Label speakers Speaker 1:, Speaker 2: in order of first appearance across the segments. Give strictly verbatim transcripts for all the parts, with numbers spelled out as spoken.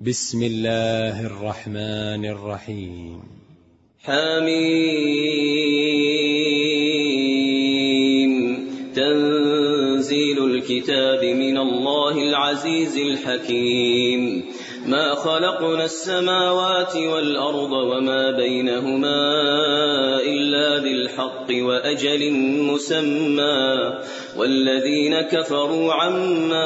Speaker 1: بسم الله الرحمن الرحيم.
Speaker 2: حميم. تنزيل الكتاب من الله العزيز الحكيم. ما خلقنا السماوات والأرض وما بينهما إلا بالحق وأجل مسمى والذين كفروا عما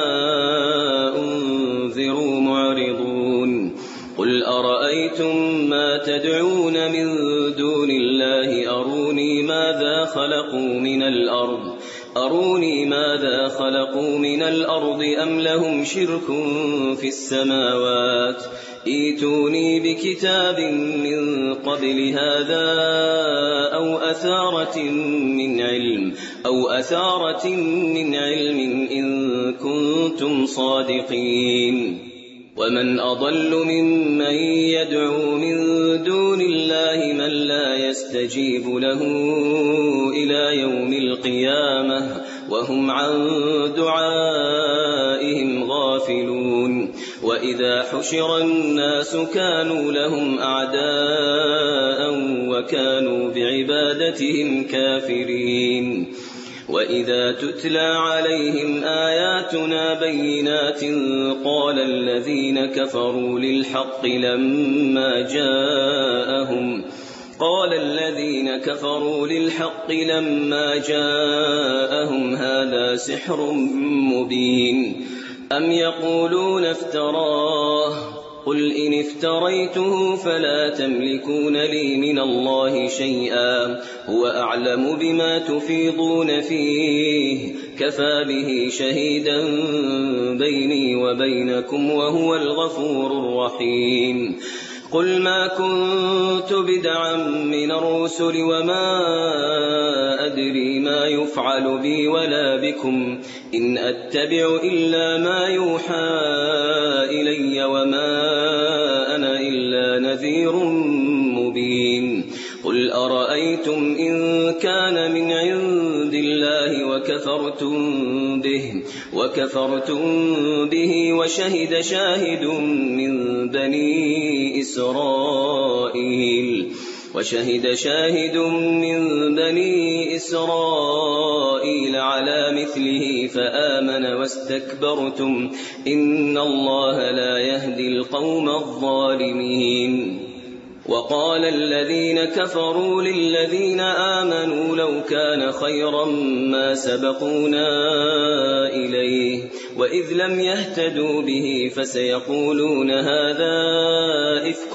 Speaker 2: أنذروا معرضون. قل أرأيتم ما تدعون من دون الله أروني ماذا خلقوا من الأرض أروني ماذا خلقوا من الأرض أم لهم شرك في السماوات ائتوني بكتاب من قبل هذا أو أثارة من علم أو أثارة من علم إن كنتم صادقين. ومن أضل ممن يدعو من دون الله من لا يستجيب له إلى يوم القيامة وهم عن دعائهم غافلون. وإذا حشر الناس كانوا لهم أعداء وكانوا بعبادتهم كافرين. وإذا تتلى عليهم آياتنا بينات قال الذين كفروا للحق لما جاءهم قال الذين كفروا للحق لما جاءهم هذا سحر مبين أم يقولون افتراه قل إن افتريته فلا تملكون لي من الله شيئا هو أعلم بما تفيضون فيه كفى به شهيدا بيني وبينكم وهو الغفور الرحيم. قل ما كنت بدعا من الرسل وما أدري ما يفعل بي ولا بكم إن أتبع إلا ما يوحى إلي وما أنا إلا نذير مبين. قل أرأيتم إن كان من عند الله وكفرتم به وكفرتم به وشهد شاهد من بني إسرائيل وشهد شاهد من بني إسرائيل على مثله فآمن واستكبرتم إن الله لا يهدي القوم الظالمين. وقال الذين كفروا للذين آمنوا لو كان خيرا ما سبقونا إليه وإذ لم يهتدوا به فسيقولون هذا إفك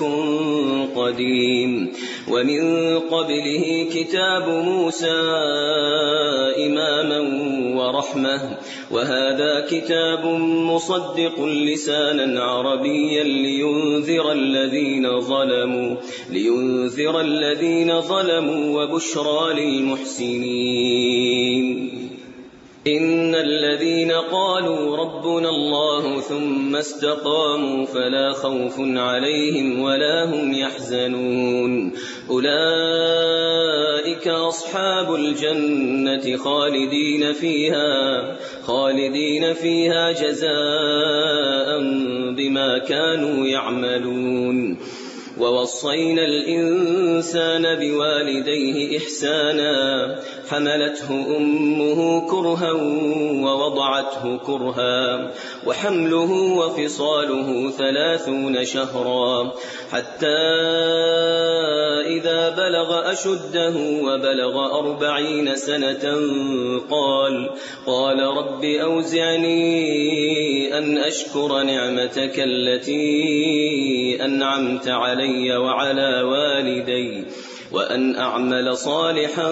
Speaker 2: قديم. ومن قبله كتاب موسى إماما ورحمة وهذا كتاب مصدق لسانا عربيا لينذر الذين ظلموا لينذر الذين ظلموا وبشرى للمحسنين. إن الذين قالوا ربنا الله ثم استقاموا فلا خوف عليهم ولا هم يحزنون أولئك أصحاب الجنة خالدين فيها خالدين فيها جزاء بما كانوا يعملون. ووصينا الإنسان بوالديه إحسانا حملته أمه كرها ووضعته كرها وحمله وفصاله ثلاثون شهرا حتى إذا بلغ أشده وبلغ أربعين سنة قال قال رب أوزعني أن أشكر نعمتك التي أنعمت علي وعلى والدي وأن أعمل صالحا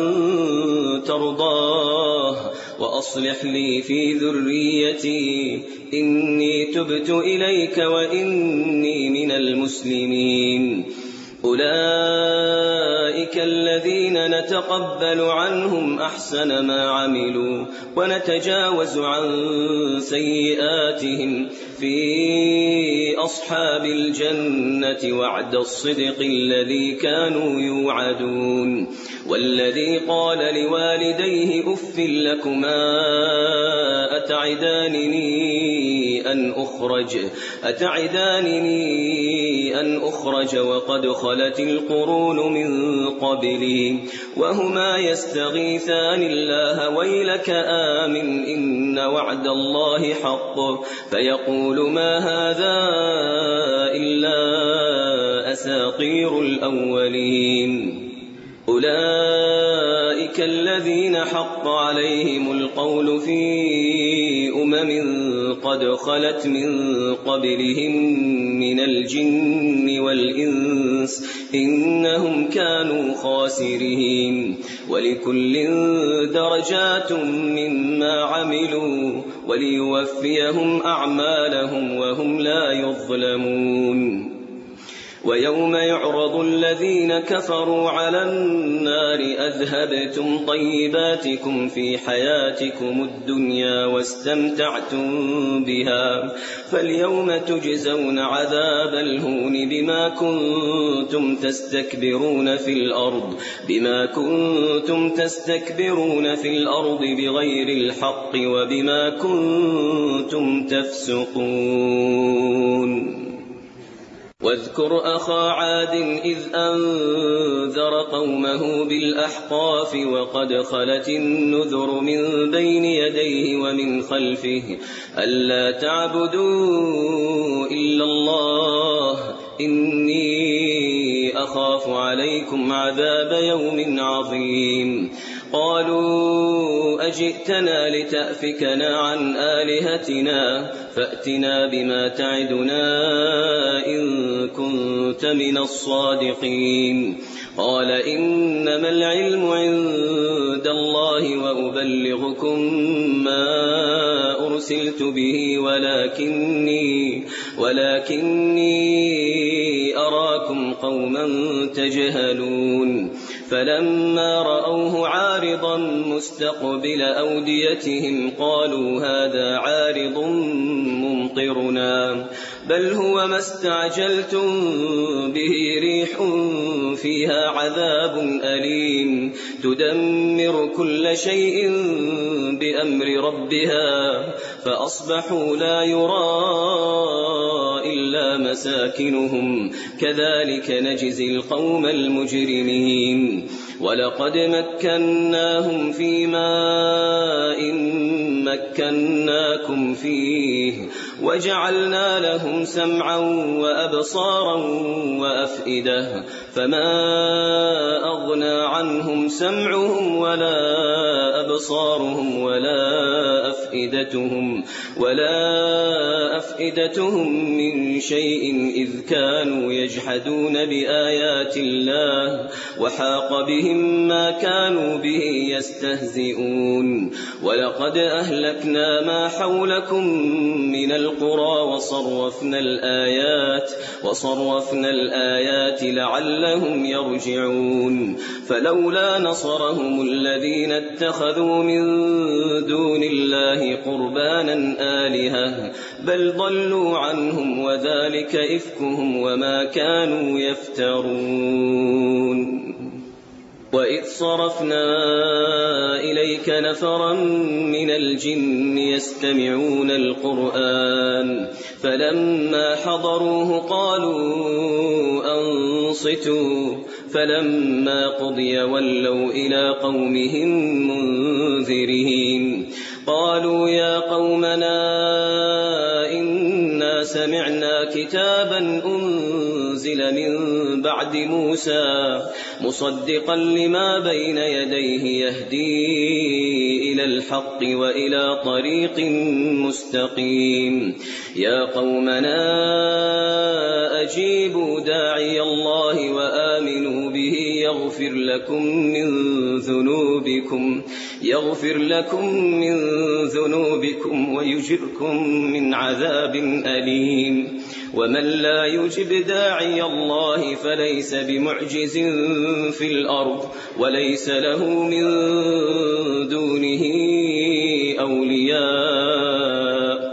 Speaker 2: ترضاه وأصلح لي في ذريتي إني تبت إليك وإني من المسلمين. أولئك أولئك الذين نتقبل عنهم أحسن ما عملوا ونتجاوز عن سيئاتهم في أصحاب الجنة وعد الصدق الذي كانوا يوعدون. والذي قال لوالديه أف لكما أتعدانني أن أخرج أتعدانني أن أخرج وقد خلت القرون من قبلي وهما يستغيثان الله ويلك آمن إن وعد الله حق فيقول ما هذا إلا أساطير الأولين. أولئك الذين حق عليهم القول في أمم قد خلت من قبلهم من الجن والإنس إنهم كانوا خاسرين. ولكل درجات مما عملوا وليوفيهم أعمالهم وهم لا يظلمون. ويوم يعرض الذين كفروا على النار أذهبتم طيباتكم في حياتكم الدنيا واستمتعتم بها فاليوم تجزون عذاب الهون بما كنتم تستكبرون في الأرض بما كنتم تستكبرون في الأرض بغير الحق وبما كنتم تفسقون. واذكر أخا عاد إذ أنذر قومه بالأحقاف وقد خلت النذر من بين يديه ومن خلفه ألا تعبدوا إلا الله إني أخاف عليكم عذاب يوم عظيم. قالوا أجئتنا لتأفكنا عن آلهتنا فأتنا بما تعدنا إن كنت من الصادقين. قال إنما العلم عند الله وأبلغكم ما أرسلت به ولكني, ولكني أراكم قوما تجهلون. فلما رأوه عارضا مستقبل أوديتهم قالوا هذا عارض ممطرنا بل هو ما استعجلتم به ريح فيها عذاب أليم تدمر كل شيء بأمر ربها فأصبحوا لا يرى إلا مساكنهم كذلك نجزي القوم المجرمين. ولقد مكناهم في ماء مكناكم فيه وجعلنا لهم سمعا وأبصارا وأفئدة فما أغنى عنهم سمعهم ولا أبصارهم ولا أفئدتهم ولا أفئدتهم من شيء إذ كانوا يجحدون بآيات الله وحاق بهم ما كانوا به يستهزئون. ولقد أهلكنا ما حولكم من القرى وصرفنا الآيات وصرفنا الآيات لعلهم يرجعون. فلولا نصرهم الذين اتخذوا من دون الله قربانا آلهة بل ضلوا عنهم وذلك إفكهم وما كانوا يفترون. وإذ صرفنا إليك نفرا من الجن يستمعون القرآن فلما حضروه قالوا أنصتوا فلما قضي ولوا إلى قومهم منذرين. قالوا يا قومنا إنا سمعنا كتابا أنزل من بعد موسى مصدقا لما بين يديه يهدي إلى الحق وإلى طريق مستقيم. يا قومنا أجيبوا داعي الله وآمنوا به يغفر لكم من ذنوبكم يغفر لكم من ذنوبكم ويجركم من عذاب أليم. ومن لا يجب داعي الله فليس بمعجز في الأرض وليس له من دونه أولياء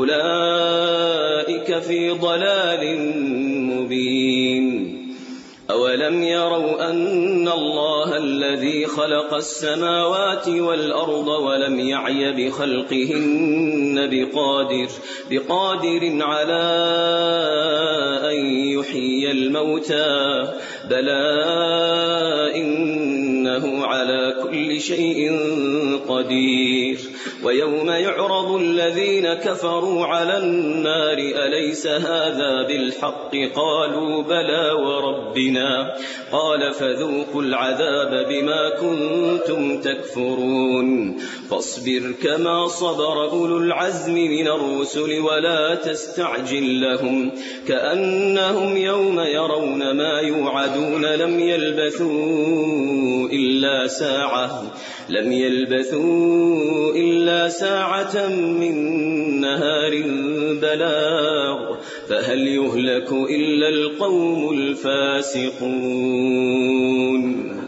Speaker 2: أولئك في ضلال مبين. أولم يروا أن الله الذي خلق السماوات والأرض ولم يعي بخلقهن بقادر, بقادر على أن يحيي الموتى بلى إنه على كل شيء قدير. ويوم يعرض الذين كفروا على النار أليس هذا بالحق قالوا بلى وربنا قال فذوقوا العذاب بما كنتم تكفرون. فاصبر كما صبر أولو العزم من الرسل ولا تستعجل لهم كأنهم يوم يرون ما يوعدون لم يلبثوا إلا ساعة لم يلبثوا إلا ساعة من نهار بلاغ فهل يهلك إلا القوم الفاسقون.